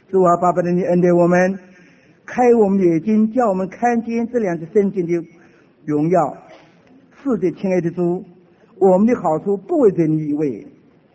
主啊，巴不得你恩待我们，开我们眼睛，叫我们看见这两个圣经的荣耀。是的，亲爱的主，我们的好处不为着你以为，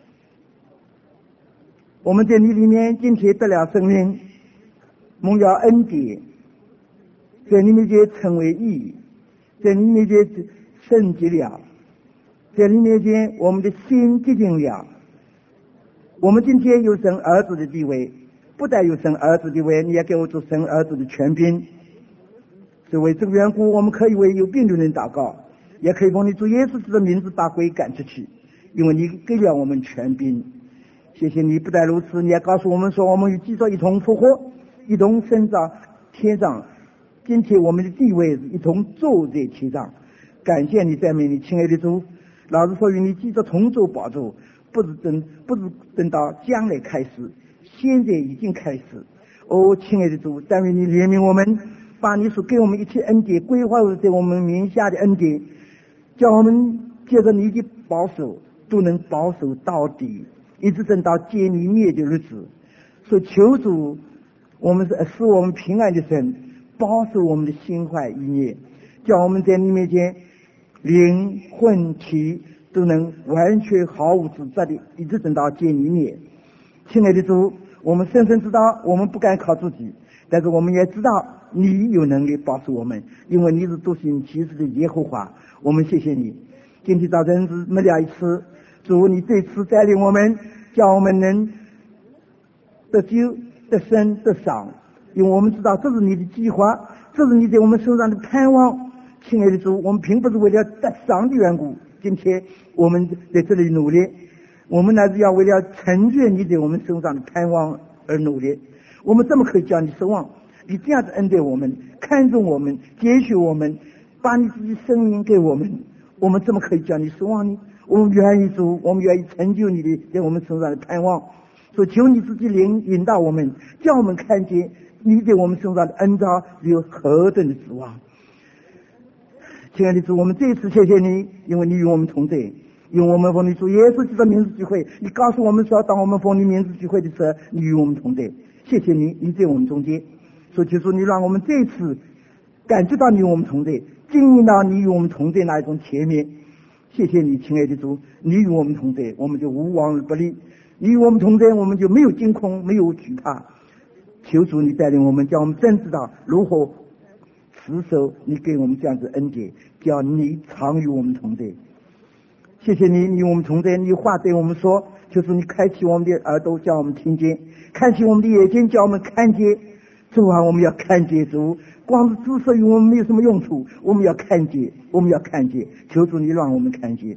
我们在你里面今天得了生命，蒙了恩典，在你面前成为义，在你面前圣洁了，在你面前我们的心洁净了。我们今天有神儿子的地位，不但有神儿子的地位，你也给我做神儿子的权柄。所以为这个缘故，我们可以为有病的人祷告，也可以奉你主耶稣基督的名字把鬼赶出去，因为你给了我们权柄。谢谢你，不但如此，你也告诉我们说，我们与基督一同复活，一同升到天上。今天我们的地位一同坐在天上。感谢你，赞美你，亲爱的主。老实说，与你基督同坐宝座，不是等到将来开始，现在已经开始。哦，亲爱的主，但愿你怜悯我们，把你所给我们一切恩典规划在我们名下的恩典，叫我们借着你的保守都能保守到底，一直等到见你面的日子。所以求主，我们使我们平安的神保守我们的心怀意念，叫我们在你面前灵魂体都能完全毫无指责的一直等到见你面。亲爱的主，我们深深知道我们不敢靠自己，但是我们也知道你有能力保守我们，因为你是独行其事的耶和华。我们谢谢你，今天早晨是没了一次，主你这次带领我们，叫我们能得救得生得赏，因为我们知道这是你的计划，这是你在我们身上的盼望。亲爱的主，我们并不是为了得赏的缘故，今天我们在这里努力，我们乃是要为了成全你在我们身上的盼望而努力。我们怎么可以叫你失望？你这样子恩待我们，看重我们，拣选我们，把你自己生命给我们，我们怎么可以叫你失望呢？我们愿意主，我们愿意成就你的在我们身上的盼望。所以求你自己引导我们，叫我们看见你在我们身上的恩召有何等的指望。亲爱的主，我们这一次谢谢你，因为你与我们同在，因为我们奉你主耶稣基督的名字聚会，你告诉我们说，当我们奉你名字聚会的时候，你与我们同在。谢谢你，你在我们中间。所以就说你让我们这一次感觉到你与我们同在，经历到你与我们同在那一种前面。谢谢你，亲爱的主，你与我们同在，我们就无往而不利；你与我们同在，我们就没有惊恐，没有惧怕。求主你带领我们，叫我们真知道如何持守你给我们这样子恩典，叫你常与我们同在。谢谢你，你与我们同在，你话对我们说，就是你开启我们的耳朵，叫我们听见；开启我们的眼睛，叫我们看见。主啊，我们要看见主，光是知识与我们没有什么用处，我们要看见，我们要看见。求主你让我们看见。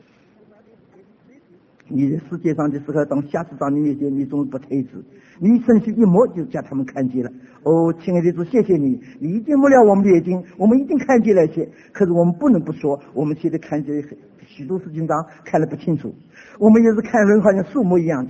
你在世界上的时候，当下次到你面前，你总是不推辞，你伸手一摸就叫他们看见了。哦，亲爱的主，谢谢你，你一定摸了我们的眼睛，我们一定看见了一些。可是我们不能不说，我们现在看见许多事情上看得不清楚，我们也是看人好像树木一样的，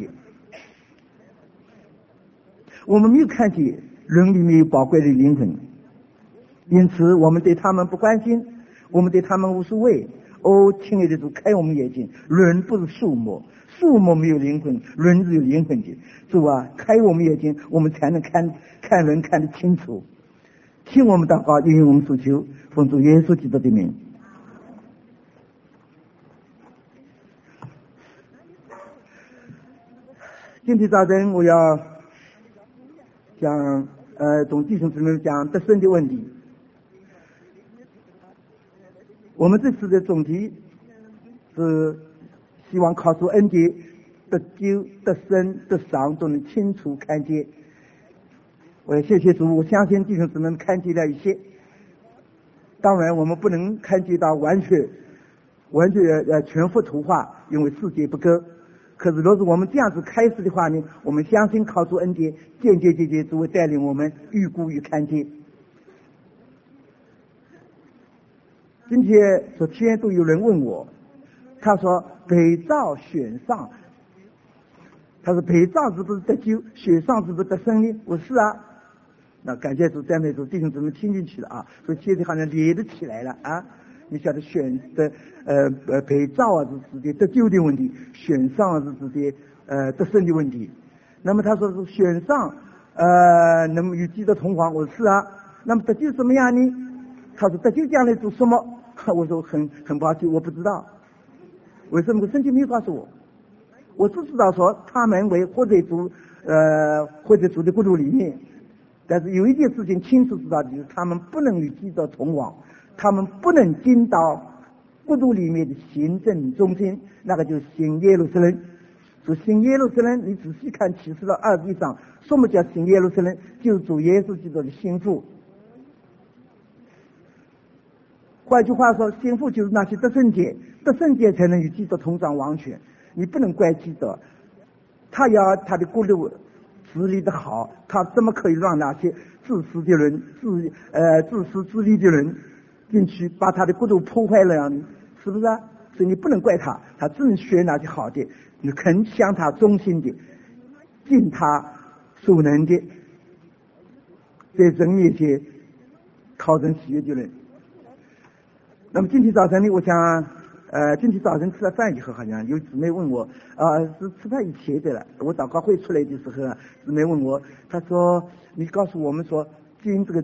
我们没有看见人里面有宝贵的灵魂，因此我们对他们不关心，我们对他们无所谓。哦，亲爱的主，开我们眼睛，人不是树木，树木没有灵魂，人是有灵魂的。主啊，开我们眼睛，我们才能看人看得清楚。听我们祷告，应允我们所求，奉主耶稣基督的名。今天早晨我要讲同弟兄姊妹讲得胜的问题。我们这次的总题是希望靠主恩典得救得生得赏都能清楚看见。我也谢谢主，我相信弟兄姊妹看见了一些，当然我们不能看见到完全全幅图画，因为世界不够。可是若是我们这样子开始的话呢，我们相信靠主恩典渐渐主会带领我们预估与看见。今天昨天都有人问我，他说被召选上，他说被召是不是得救，选上是不是得胜呢？我是啊。那感谢主赞美主，弟兄姊妹听进去了啊，所以现在好像连得起来了啊。你晓得选的被召啊是指的得救的问题，选上是指的得胜的问题。那么他说是选上那么与基督同黄，我说是啊。那么得救怎么样呢？他说得救将来做什么？我说很抱歉，我不知道。为什么圣经没有告诉我？我只知道说他们为活在主的国度里面，但是有一件事情清楚知道，就是他们不能与基督同往，他们不能进到国度里面的行政中心，那个就是新耶路撒冷。说新耶路撒冷，你仔细看启示录21章，什么叫新耶路撒冷？就是主耶稣基督的心腹。换句话说，心腹就是那些得圣洁，得圣洁才能与基督同掌王权。你不能怪基督，他要他的国度治理的好，他怎么可以让那些自私的人、自私自利的人进去把他的国度破坏了呢？是不是啊？所以你不能怪他，他只能选那些好的，你肯向他忠心的，尽他所能的，在人面前讨人喜悦的人。那么今天早晨呢，我想今天早晨吃了饭以后，好像有姊妹问我，是吃饭以前的了。我祷告会出来的时候，姊妹问我，她说：“你告诉我们说，进这个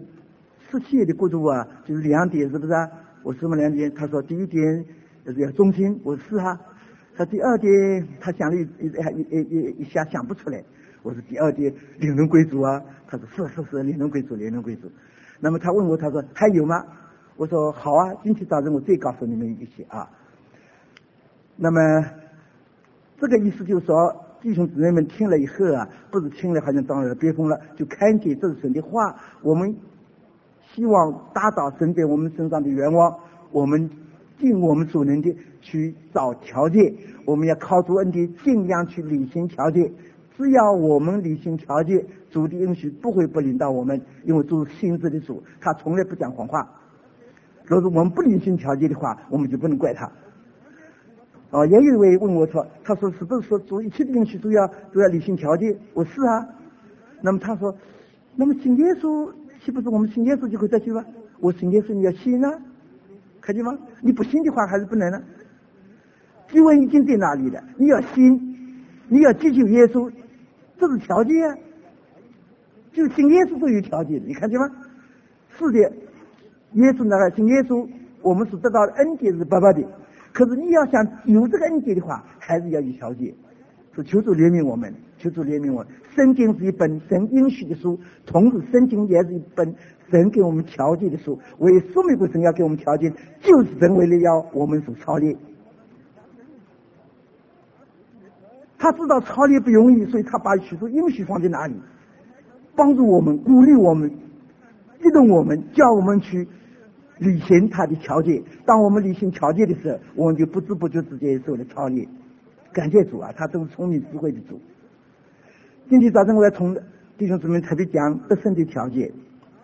17页的国度啊，就是2点，是不是啊？”我说什么2点？她说第一点要忠心，我说是啊。她第二点，她想了一下想不出来。我说第二点领人贵族啊。她说是领人贵族。那么她问我，她说还有吗？我说好啊，今天早晨我再告诉你们一些啊。那么这个意思就是说，弟兄姊妹们听了以后啊，不是听了好像当耳边风了，就看见这是神的话。我们希望达到神在我们身上的愿望，我们尽我们所能的去找条件，我们要靠主恩典尽量去履行条件。只要我们履行条件，主的应许不会不领到我们，因为主是信实的主，他从来不讲谎话。如果我们不履行条件的话，我们就不能怪他。也有一位问我说，他说是不是说主一切的应许都要履行条件？我是啊。那么他说，那么信耶稣岂不是我们信耶稣就可以得救吗？我信耶稣你要信啊，看见吗？你不信的话还是不能呢。救恩已经在那里了，你要信，你要接受耶稣，这是条件啊。就信耶稣都有条件，你看见吗？是的，耶稣那个信耶稣，我们是得到的恩典是白白的。可是你要想有这个恩典的话，还是要有条件。是求主怜悯我们，求主怜悯我们。圣经是一本神应许的书，同时圣经也是一本神给我们条件的书。为说明过神要给我们条件，就是神为了要我们所操练。他知道操练不容易，所以他把许多应许放在哪里，帮助我们，鼓励我们，激动我们，叫我们去履行他的条件。当我们履行条件的时候，我们就不知不觉之间受了操练。感谢主啊，他都是聪明智慧的主。今天早晨我要从弟兄姊妹特别讲得胜的条件。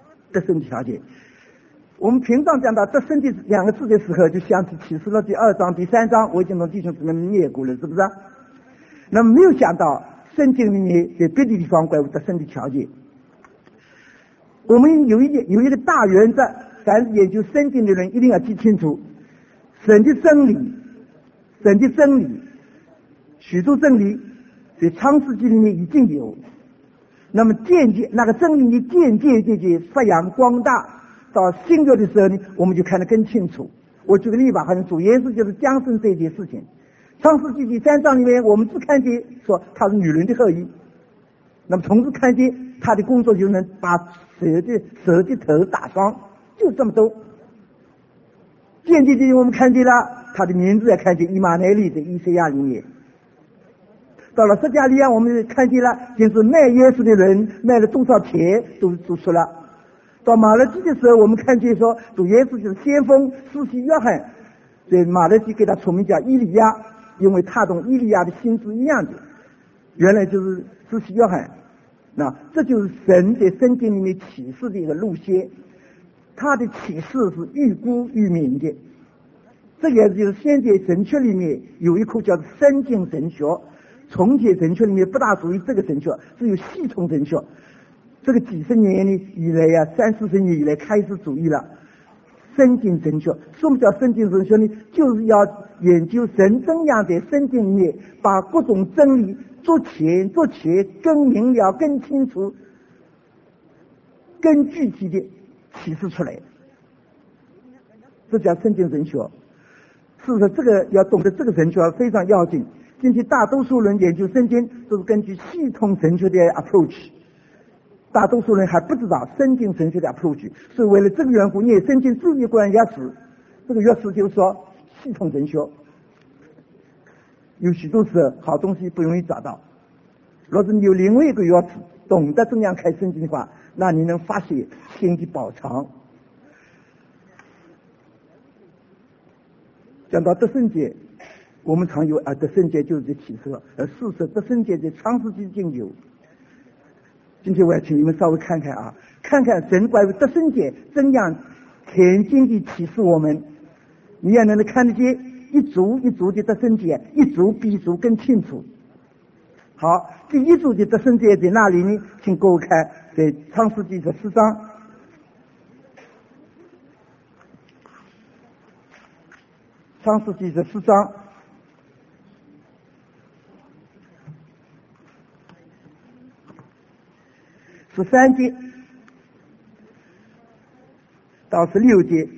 我们平常讲到得胜的2个字的时候，就想起启示录第2章、第3章，我已经从弟兄姊妹们念过了，是不是？那么没有想到圣经里面在别的地方关于得胜的条件。我们有一个大原则，凡是研究圣经的人一定要记清楚：神的真理，许多真理在创世纪里面已经有。那么那个真理你渐渐发扬光大，到新约的时候呢，我们就看得更清楚。我举个例吧，好像主耶稣就是降生这件事情。创世纪第3章里面，我们只看见说他是女人的后裔，那么同时看见他的工作就能把蛇的头打伤，就这么多。渐渐我们看见了他的名字，也看见以马内利在以赛亚里面。到了撒迦利亚，我们看见了就是卖耶稣的人卖了多少钱都说了。到马勒基的时候，我们看见说主耶稣就是先锋施洗约翰，所以马勒基给他出名叫以利亚，因为他同以利亚的心是一样的，原来就是施洗约翰。那这就是神在圣经里面启示的一个路线，他的启示是预估预明的。这也就是现在神学里面有一课叫圣经神学，从前神学里面不大属于这个神学，只有系统神学。这个几十年以来30-40年以来开始主义了圣经神学。什么叫圣经神学呢？就是要研究神怎样在圣经里面把各种真理做浅更明了更清楚， 更具体的启示出来，这叫圣经神学。事实这个要懂得这个神学非常要紧。今天大多数人研究圣经都是根据系统神学的 approach， 大多数人还不知道圣经神学的 approach， 所以为了这个缘故，念圣经注意关钥匙，这个钥匙就是说系统神学。有许多时候好东西不容易找到，若是你有另外一个钥匙，懂得怎样开圣经的话，那你能发现新的宝藏。讲到得胜节，我们常有得胜节就是启示，事实得胜节在创世纪经有。今天我要请你们稍微看看看看神关于得胜节怎样天经地启示我们，你也能看得见一组一组的得胜节，一组比一组更清楚。好，第一组的得胜节在哪里呢？请各位看，在创世纪14章。创世纪14章13节到16节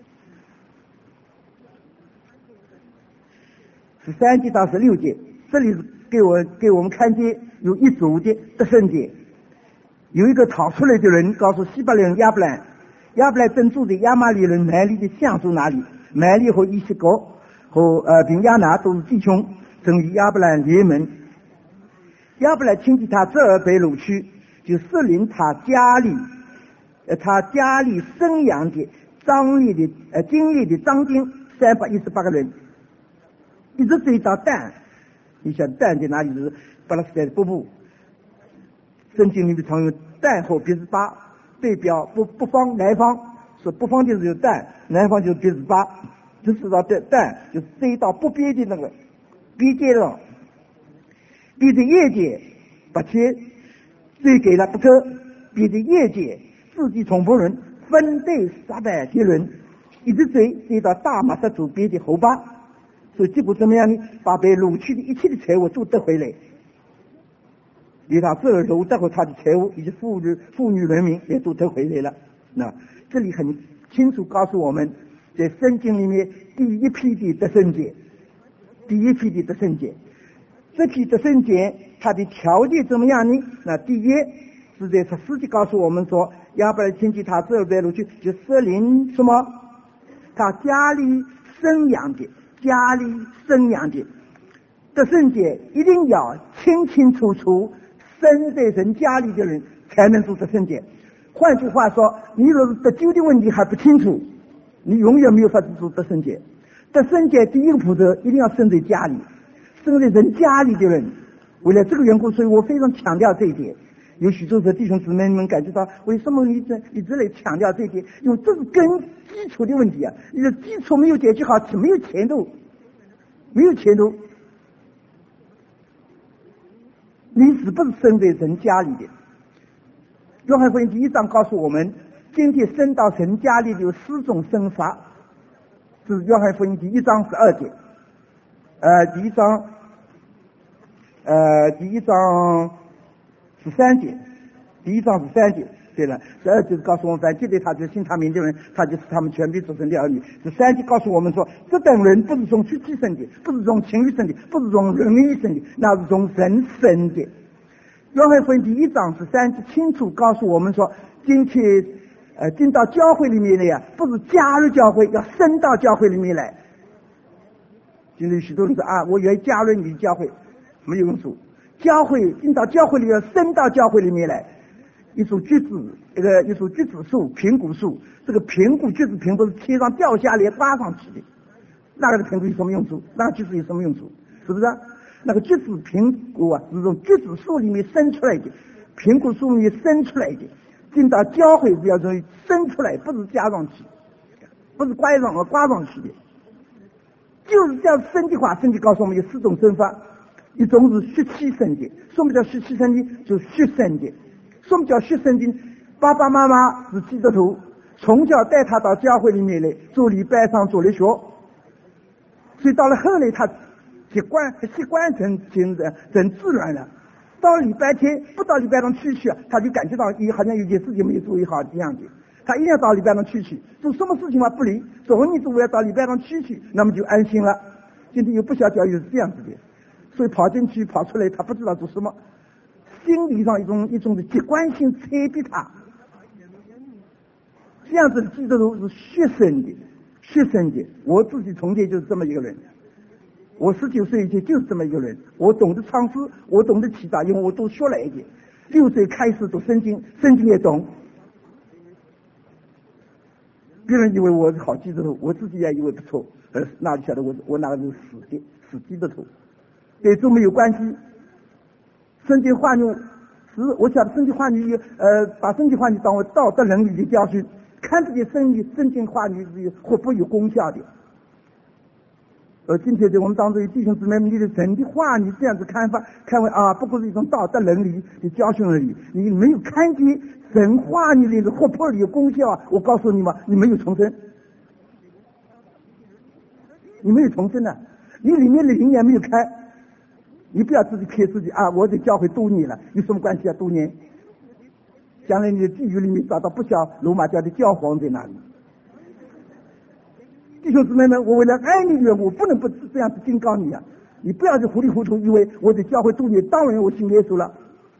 ，13节到16节，这里是给我们看见有一组的得胜节，有一个逃出来的人告诉希伯来人亚伯兰正住在亚玛力人麦利的橡树那里。麦利和以西哥和并亚拿都是弟兄，正与亚伯兰联盟。亚伯兰亲戚他这儿被掳去，就设立他家里生养的经历的长丁318个人，一直追到但。你想但在哪里？是巴勒斯坦的北部。圣经里面常用但和别是巴对标北方南方，说北方就是有但，南方就是别是巴，就知道但就是追到北边的那个边界上，边的业界把钱追给了不可，边的业界自己从仆人分对300些人，一直追到大马士族边的后巴，所以结果怎么样呢？把被掳去的一切的财物都得回来，连他这儿掳得和他的财物以及妇女人民也都得回来了。那这里很清楚告诉我们，在圣经里面第一批的得胜节，这批得胜节它的条件怎么样呢？那第一是在14节告诉我们说，亚伯兰亲戚他这儿被掳去，就设立什么？他家里生养的得胜节一定要清清楚楚生在人家里的人才能做得胜节。换句话说，你若是得救的问题还不清楚，你永远没有法子做得胜节。得胜节第一个步骤一定要生在家里，生在人家里的人。为了这个缘故，所以我非常强调这一点。有许多的弟兄姊妹们感觉到，为什么一直来强调这一点？因为这是根基础的问题啊！你的基础没有解决好，是没有前途。你是不是生在人家里的？约翰福音第1章告诉我们，今天生到神家里有4种生法，这是约翰福音第1章12节。第一章13节，对了，12节告诉我们，凡记得他就是信他名的人，他就是他们全被做成的儿女。13节告诉我们说，这等人不是从血气生的，不是从情欲生的，不是从人意生的，那是从神生的。约翰福音第1章13节清楚告诉我们说，今天进到教会里面来呀，不是加入教会，要升到教会里面来。今天许多人说我愿意加入你的教会，没有用处。教会进到教会里要升到教会里面来。一束橘子树，苹果树，这个橘子苹果是天上掉下来挂上去的，那个苹果有什么用处？那个橘子有什么用处？是不是？那个橘子苹果是从橘子树里面生出来的，苹果树里面生出来的。进到教会是要生出来，不是加上去，不是挂上去的。就是这样生的话，圣经告诉我们有4种生法，一种是血气生的。什么叫血气生的？就是血生的。什么叫血生的？爸爸妈妈是基督徒，从小带他到教会里面来做礼拜上做了学，所以到了后来他习惯成自然了。 到礼拜天不到礼拜堂去，他就感觉到好像有件事情没有做好的样子，他一定要到礼拜堂去，做什么事情嘛不理，总你说我要到礼拜堂去，那么就安心了。今天有不少教育是这样子的，所以跑进去跑出来，他不知道做什么，心理上一种的极观性催逼他，这样子的基督徒是血生的。我自己从前就是这么一个人，我19岁以前就是这么一个人，我懂得唱诗，我懂得祈祷，因为我都学了一点，6岁开始读圣经也懂。别人以为我是好基督徒，我自己也以为不错，哪里晓得我那个是死基督徒，对主没有关系。圣经话语是我晓得圣经话语把圣经话语当为道德伦理的教训，看这些圣经话语是或不有功效的。今天在我们当中有弟兄姊妹们，你的神的话你这样子看法，看为不过是一种道德伦理的教训而已，你没有看见神话你里的活泼里有功效我告诉你嘛，你没有重生，你没有重生你里面的灵也没有开。你不要自己骗自己我在教会多年了，有什么关系多年？将来你的地狱里面找到不少罗马教的教皇在那里。弟兄姊妹们，我为了爱你的缘故，我不能不这样子警告你你不要是糊里糊涂以为我在教会多年，当然我信耶稣了。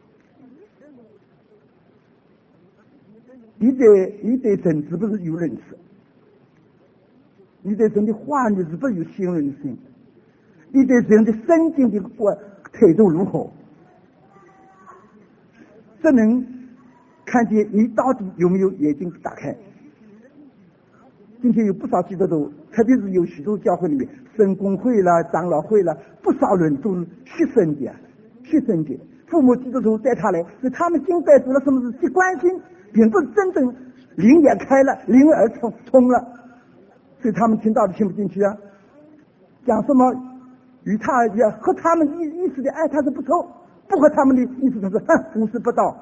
你对神是不是有认识？你对神的话语是不是有信任性？你对神的圣经的态度如何？这能看见你到底有没有眼睛打开。今天有不少基督徒，特别是有许多教会里面圣公会啦、长老会啦，不少人都是学生的。父母基督徒带他来，是他们敬拜主了，什么是习惯性，并不是真正灵也开了，灵耳通了，所以他们听到底听不进去讲什么与他也和他们意思的爱他是不错，不和他们的意思他是无视不到。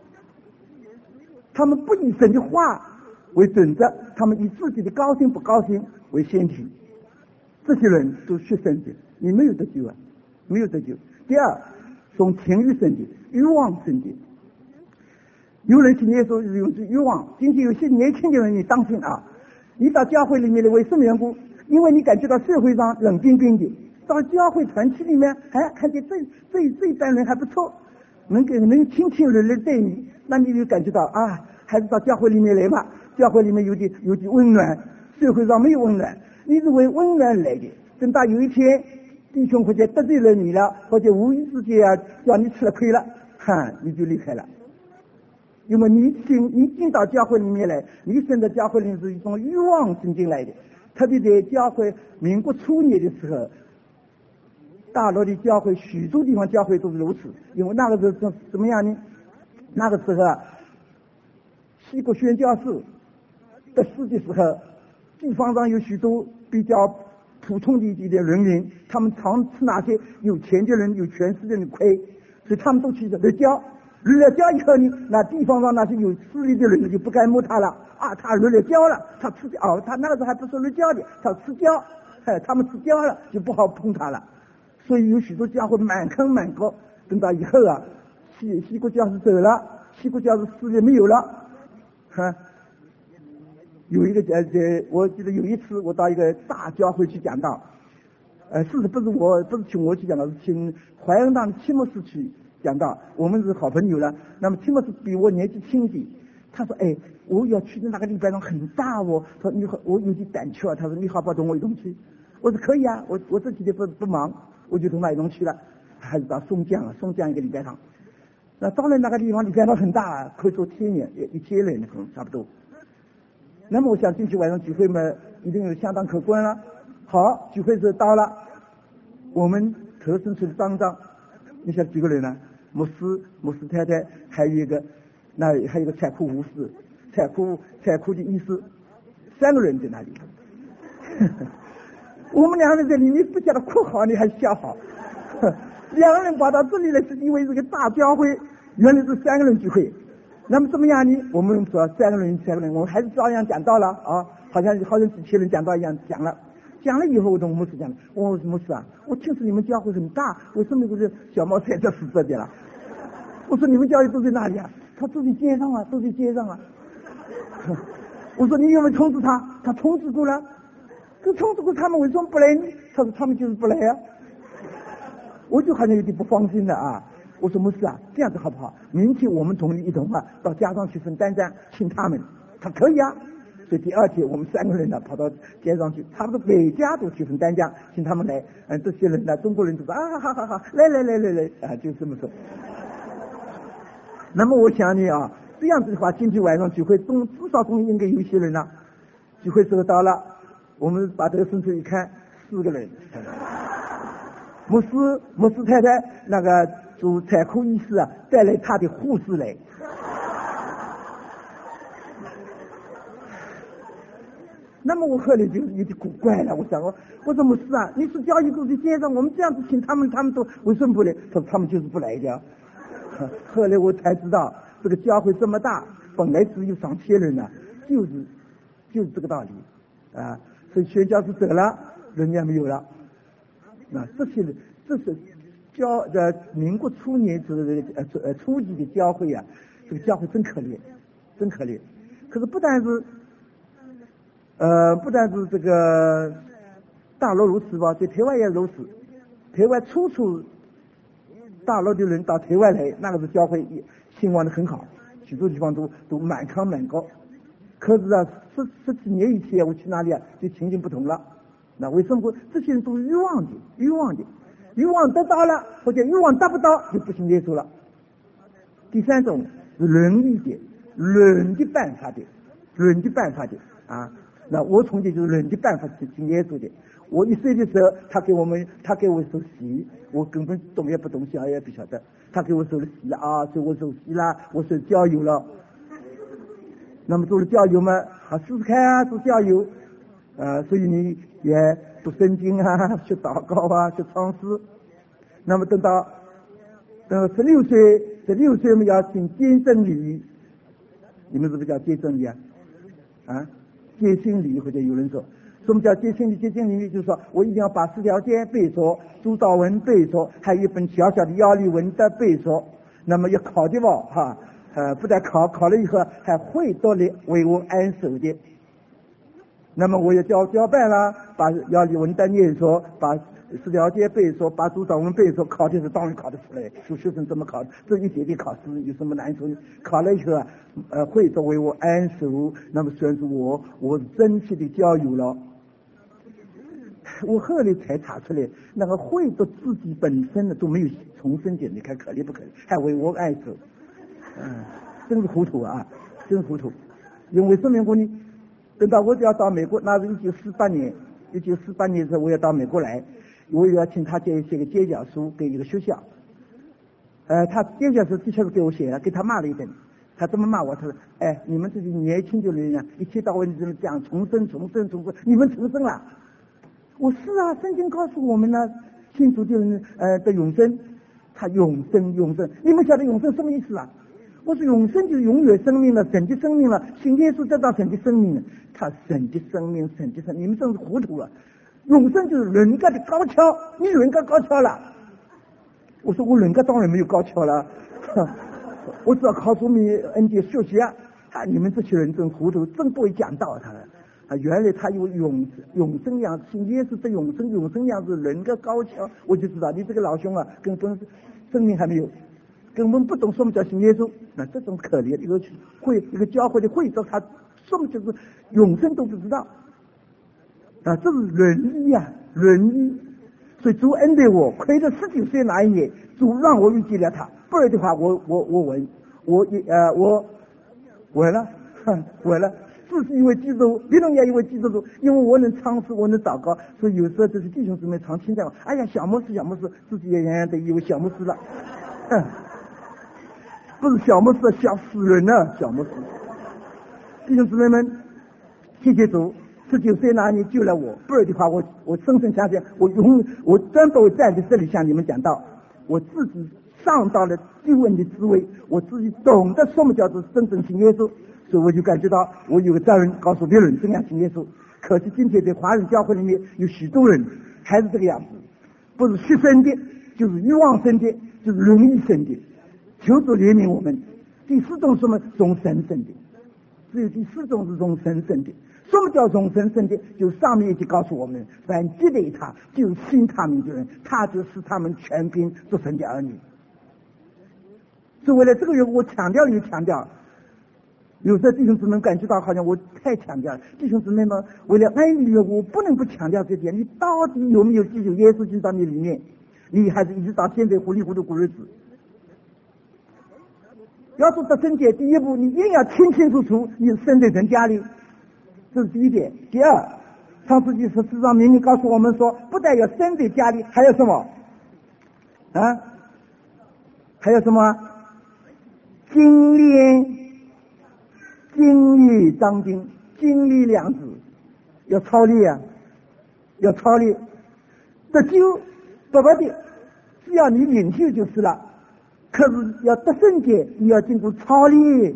他们不以神的话为准则，他们以自己的高兴不高兴为先提，这些人都学生的，你没有得救没有得救。第二，从情欲生的，欲望生的。有人信耶稣是有欲望，今天有些年轻的人你当心你到教会里面的为什么缘故？因为你感觉到社会上冷冰冰的，到教会团体里面看见这班人还不错，能亲亲热热对你，那你就感觉到还是到教会里面来吧，教会里面有点温暖，社会上没有温暖，你是为温暖来的。等到有一天弟兄或者得罪了你了，或者无意之间叫你吃了亏了，你就离开了。因为你进到教会里面来，你生在教会里是一种欲望进进来的。特别在教会民国初年的时候，大陆的教会许多地方教会都是如此。因为那个时候怎么样呢？那个时候西国宣教士得势的时候，地方上有许多比较普通的人民，他们常吃那些有钱的人有权势的人亏，所以他们都去立教。立了教以后呢，那地方上那些有势力的人就不敢摸他了他立了教了，他吃他那个时候还不是立教的，他吃教他们吃教了就不好碰他了。所以有许多教会满坑满谷，等到以后西国教士走了，西国教士势力没有了有一个我记得有一次我到一个大教会去讲道，事实不是请我去讲道，是请怀恩堂的戚牧师去讲道，我们是好朋友了。那么戚牧师比我年纪轻点，他说我要去的那个礼拜堂很大他说你好，我有点胆怯他说你好不好同我一同去？我说可以我这几天不忙，我就同他一同去了。还是到松江一个礼拜堂，那到了那个地方礼拜堂很大，可以坐1000人，1000人可能差不多。那么我想进去晚上聚会嘛，一定有相当可观了。好，聚会时候到了，我们头伸出的张张，你想几个人呢？牧师太太，还有一个采库护士，采库的医师，3个人在那里。我们2个人在里面不晓得哭好你还是笑好。2个人跑到这里来是因为这个大教会原来是3个人聚会，那么怎么样呢？我们说3个人，我们还是照样讲到了好像几千人讲到一样讲了以后，我同牧师讲，我说牧师我听说你们教会很大，为什么这个小毛菜这死这的了？ 我说你们教育都在哪里啊？他都在街上啊，都在街上啊。我说你有没有通知他？他通知过了。可通知过他们为什么不来呢？他说他们就是不来啊。我就好像有点不放心了啊。我说牧师啊，这样子好不好？明天我们同意一同啊，到家上去分单张，请他们。他可以啊。所以第二天我们3个人呢跑到街上去，差不多每家都去分单张，请他们来。这些人呢，中国人都说啊，好好好，来啊，就这么说。那么我想你啊，这样子的话，今天晚上聚会至少应该有一些人了。聚会时候到了，我们把这个顺序一看，4个人。牧师太太那个主产科医师啊，带来他的护士来。那么我后来就有点古怪了，我说牧师啊，你是教育组的先生，我们这样子请他们都为什么不来？他说他们就是不来的。后来我才知道，这个教会这么大，本来只有上千人呢，就是这个道理啊。所以宣教士走了，人家没有了。这是民国初年初级的教会啊，这个教会真可怜，真可怜。可是不但是这个大陆如此吧，在台湾也如此。台湾处处大陆的人到台湾来，那个是教会兴旺的很好，许多地方都满康满高。可是啊，10几年以前我去哪里啊，就情形不同了。那为什么这些人都欲望得到了，或者欲望得不到就不信耶稣了。第3种是伦理的、伦的办法的啊。那我从前就是伦的办法去信耶稣的。我1岁的时候，他给我受洗，我根本懂也不懂，想也不晓得。他给我受了洗了啊，所以我受洗了，我受教友了。那么做了教友嘛，好试试看啊，做教友。所以你也读圣经啊，学祷告啊，学唱诗。那么等到16岁我们要行监证礼，你们是不是叫监证礼啊？接心礼，或者有人说什么叫接心礼？接心礼就是说我一定要把10条诫背熟，主祷文背熟，还有一本小小的要理文的背熟。那么要考的吧，不但考了以后还会读的，为我安守的。那么我也交办了，把要理文的念熟，把10条诫背熟，把主祷文背熟。考的时候当然考得出来，数学生怎么考？这一点点考试有什么难处？考了以后会作为我安守，那么算是我真切的交友了。我后来才查出来，那个会读自己本身的都没有重生的，你看可怜不可怜？还为我安守，真是糊涂啊，真糊涂。因为什么缘故呢？等到我就要到美国，那是1948年的时候，我要到美国来，我也要请他写个借教书给一个学校。他借教书的确是给我写了，给他骂了一顿。他这么骂我？他说：“你们这些年轻的人啊，一天到晚这么讲重生，你们重生了？”我是啊，圣经告诉我们呢，信主的人的永生，他永生，你们晓得永生什么意思啊？我说永生就是永远生命了，神的生命了，信耶稣得到神的生命了，他神的生命，你们真是糊涂了。永生就是人格的高跷，你人格高跷了。我说我人格当然没有高跷了，我只要靠主名恩典学习啊。你们这些人真糊涂，真不会讲道他原来他有永生样，信耶稣的永生样是人格高跷。我就知道你这个老兄啊，根本生命还没有，根本不懂什么叫信耶稣。那这种可怜的一个教会的会长，他什么就是永生都不知道这是伦理啊，伦理。所以主恩待我，亏着19岁那一年，主让我遇见了他，不然的话我稳了自是一位基督徒，别人也一位基督徒，因为我能唱诗，我能祷告，所以有时候这些弟兄姊妹常称赞我，哎呀，小牧师，自己也洋洋得一位小牧师了，不是小牧师，小死人了，小牧师。弟兄姊妹们，谢谢主，19岁那年救了我，不然的话我深深相信，我真不会站在这里向你们讲道，我自己上到了救恩的滋味，我自己懂得什么叫做真正信耶稣。所以我就感觉到我有个责任告诉别人怎样信耶稣。可是今天在华人教会里面有许多人还是这个样子，不是血生的，就是欲望生的，就是容易生的。 求主怜悯我们。第四种什么？从神圣的，只有第四种是从神圣的。什么叫从神圣的？就上面已经告诉我们，凡记得他，就信他名的人，他就使他们全凭做神的儿女。所以为了这个缘故，我强调又强调。有的弟兄姊妹感觉到好像我太强调了，弟兄姊妹们，为了爱你，我不能不强调这点。你到底有没有记住耶稣进到你里面？你还是一直到现在糊里糊涂过日子？要做得圣洁，第一步你一定要清清楚楚你生在人家里，这是第一点。第二，创世纪14章明明告诉我们说，不但要生在家里，还有什么啊？还有什么？经历当今，经历两字要操练啊，要操练。得救不的，只要你领受就是了。可是要得圣洁，你要经过操练。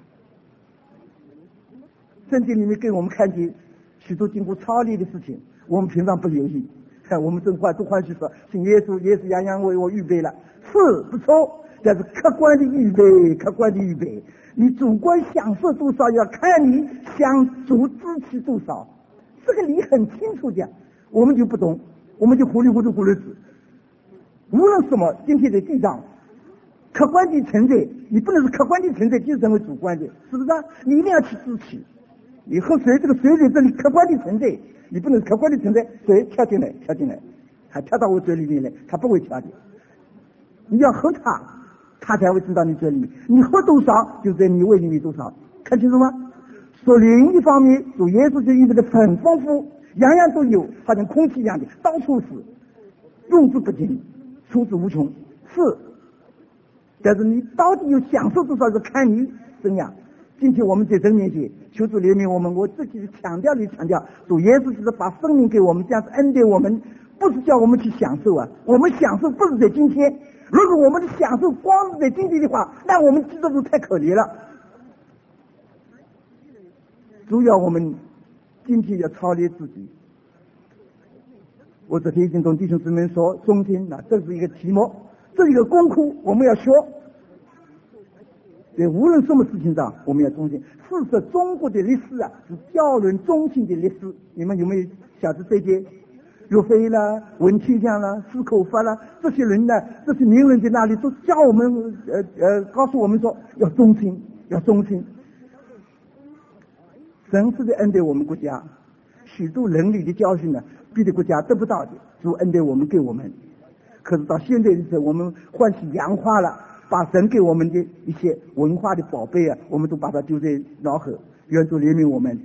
圣经里面给我们看见许多经过操练的事情，我们平常不留意。我们都欢喜说，信耶稣，耶稣样样为我预备了，是不错。但是客观的预备，客观的预备，你主观享受多少，要看你想主支持多少。这个理很清楚讲，我们就不懂，我们就糊里糊涂过日子。无论什么，今天的地上客观的存在，你不能是客观的存在就成为主观的，是不是啊？你一定要去支持。你和谁，这个谁在这里客观的存在，你不能客观的存在，谁跳进来，还跳到我嘴里面来，他不会跳的。你要和他才会知道你这里，你喝多少就在你胃里面多少，看清楚吗？说另一方面，主耶稣就意味着很丰富，样样都有，好像空气一样的，到处是，用之不尽，出之无穷，是。但是你到底有享受多少，是看你怎样。今天我们在神面前求主怜悯我们，我自己强调，主耶稣就是把生命给我们，这样子恩典我们，不是叫我们去享受啊，我们享受不是在今天。如果我们的享受光是在今天的话，那我们基督徒太可怜了。主要我们今天要操练自己。我昨天已经跟弟兄姊妹说，中间这是一个题目，这是一个功课，我们要学。在无论什么事情上，我们要中心。事实中国的历史啊，是教人中心的历史。你们有没有晓得这些？岳飞啦、文天祥啦、史可法啦，这些人呢，这些名人在那里都教我们告诉我们说要忠心，要忠心。神是在恩待我们国家，许多伦理的教训呢，别的国家得不到的，主恩待我们给我们。可是到现在的时候，我们欢喜洋化了，把神给我们的一些文化的宝贝啊，我们都把它丢在脑后。愿主怜悯我们。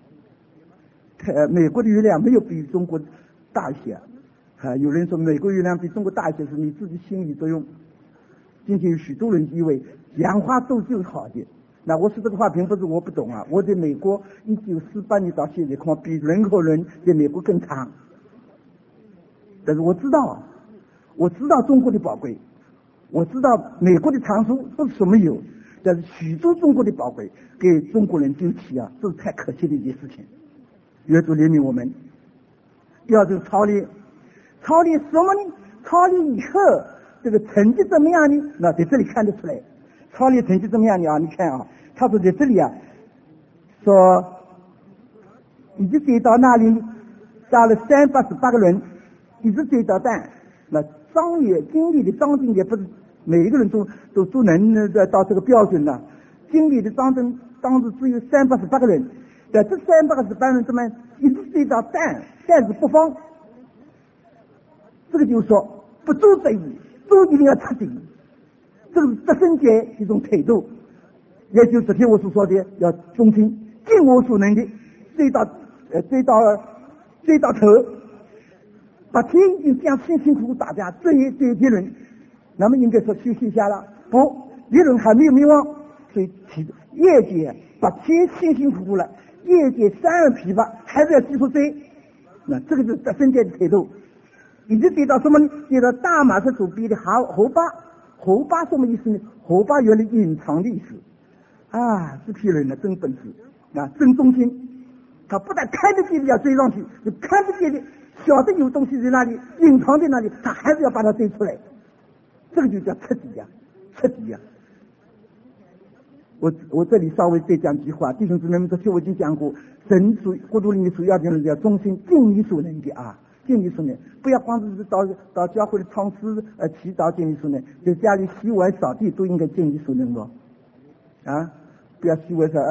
美国的月亮没有比中国大一些啊，有人说美国月亮比中国大一些，是你自己心理作用。今天有许多人以为洋化都就好的，那我说这个话并不是我不懂啊，我在美国1948年到现在，可能比任何人在美国更长。但是我知道中国的宝贵，我知道美国的长处不是什么有，但是许多中国的宝贵给中国人丢弃啊，这是太可惜的一件事情。愿主怜悯我们。要这个操练什么呢？操练以后这个成绩怎么样呢？那在这里看得出来，操练成绩怎么样呢？啊，你看啊，他说在这里啊，说一直追到那里，打了388个人，一直追到蛋。那张也经历的张经也不是每一个人都能到这个标准的，经历的张真当时只有388个人。在这388人怎么一直追到蛋，但是不放，这个就是说不做这一，做一定要彻底，这个是得圣洁一种态度，也就昨天我所说的要忠心，尽我所能的追到头，把天已经这样辛辛苦苦打架追敌人，那么应该说休息一下了，不，敌人还没有灭亡，所以业界把天辛辛苦苦了。业界3而疲乏，还是要继续追。那这个是得圣洁的态度。一直追到什么呢？追到大马士主逼的侯巴。侯巴什么意思呢？侯巴原来隐藏的意思啊，这批人呢真本事啊，真忠心。他不但看得见的要追上去，就看不见的晓得有东西在那里隐藏在那里，他还是要把它追出来。这个就叫彻底呀， 彻底呀。我这里稍微再讲句话，弟兄姊妹们，这些我已经讲过，神属国度里面主要的要忠心，尽你所能的啊，尽你所能，不要光是到教会的唱诗祈祷尽你所能，在家里洗碗扫地都应该尽你所能的啊，不要洗碗说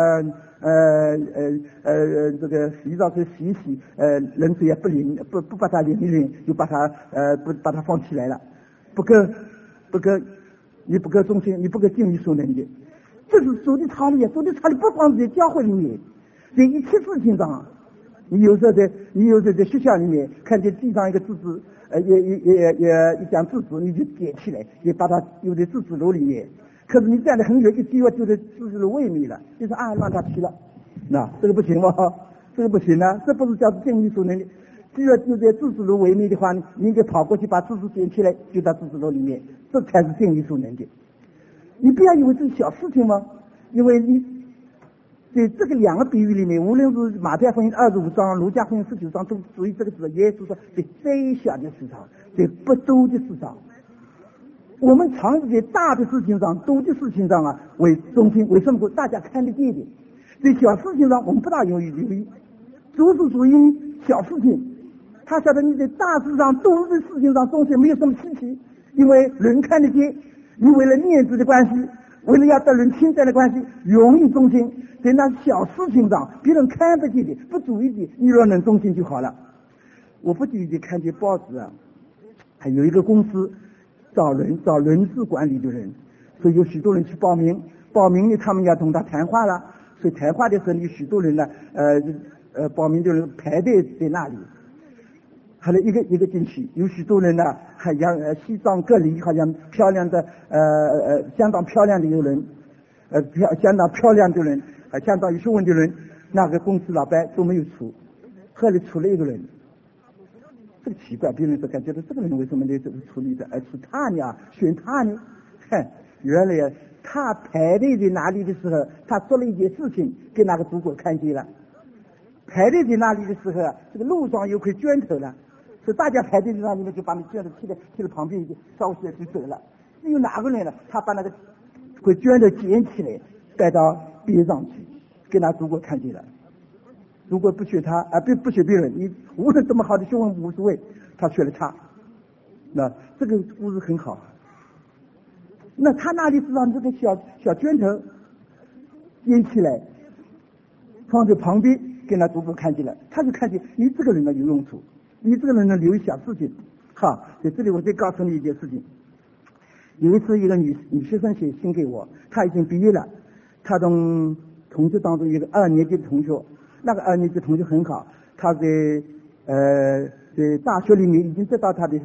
这个洗澡去洗一洗，冷水也不淋，不把它淋一淋，就把它不把它放起来了，不够，你不够忠心，你不够尽你所能的。这是主的操练，主的操练不光是在教会里面，在一切事情上，你有时候在学校里面看见地上一个字字，一张字字，你就捡起来，也把它丢在字字篓里面。可是你站得很远，一丢就在字字篓外面了，就是让它去了，那这个不行吗？这个不行啊，这不是叫尽你所能的。只要就在字字篓外面的话，你应该跑过去把字字捡起来，丢到字字篓里面，这才是尽你所能的。你不要以为这是小事情吗？因为你在这个两个比喻里面，无论是马太福音25章、路加福音19章，都属于这个字。耶稣说，在最小的事上，在不多的事上，我们常是在大的事情上、多的事情上为中心。为什么？大家看得见的，在小事情上我们不大容易留意，主是属于小事情。他晓得你在大事上、多的事情上中心没有什么稀奇，因为人看得见。你为了面子的关系，为了要得人称赞的关系，容易忠心。在那小事情上，别人看不见的、不注意的，你若能忠心就好了。我不久前看见报纸还有一个公司找人事管理的人，所以有许多人去报名呢，他们要同他谈话了。所以谈话的时候，有许多人呢，报名的人排队在那里。还有一个进去，有许多人呢，还像西装革履，好像漂亮的相当漂亮的有人，相当漂亮的人，相当有学问的人，那个公司老板都没有出，后来出了一个人，这个奇怪，别人都感觉到这个人为什么在这个处理的，出他呢，选他呢？原来他排队在哪里的时候，他做了一件事情，给那个主管看见了。排队在那里的时候，这个路上有块砖头了。所以大家排队在那里面，就把那卷子踢到旁边，烧起来就走了。只有哪个人呢？他把那个卷子捡起来，带到边上去，给那主管看见了。如果不学他不学别人，你无论这么好的学问无所谓，他学了他。那这个故事很好。那他那里是让这个小卷头捡起来，放在旁边，给那主管看见了，他就看见你这个人有用处。你这个人能留意小事情，在这里我再告诉你一件事情。有一次一个女学生写信给我，她已经毕业了，她同学当中有一个2年级的同学，那个2年级同学很好，他在大学里面已经得到他的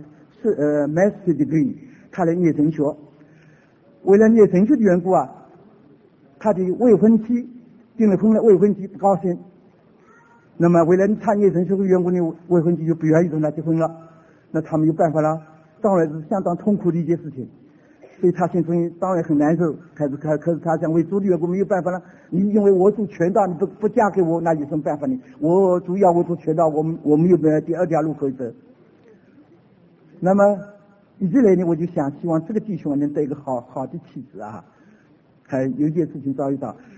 master degree， 他来念神学。为了念神学的缘故他的未婚妻订了婚了，未婚妻不高兴。那么为了他念神学的缘故呢，未婚妻就不愿意跟他结婚了。那他没有办法了，当然是相当痛苦的一件事情。所以他心中当然很难受，可是他想为主的缘故没有办法了。你因为我做传道，你不嫁给我，那有什么办法呢？我主要我做传道，我没有第二条路可以走。那么一直来呢，我就想希望这个弟兄能得一个好的妻子还有一件事情遭遇到，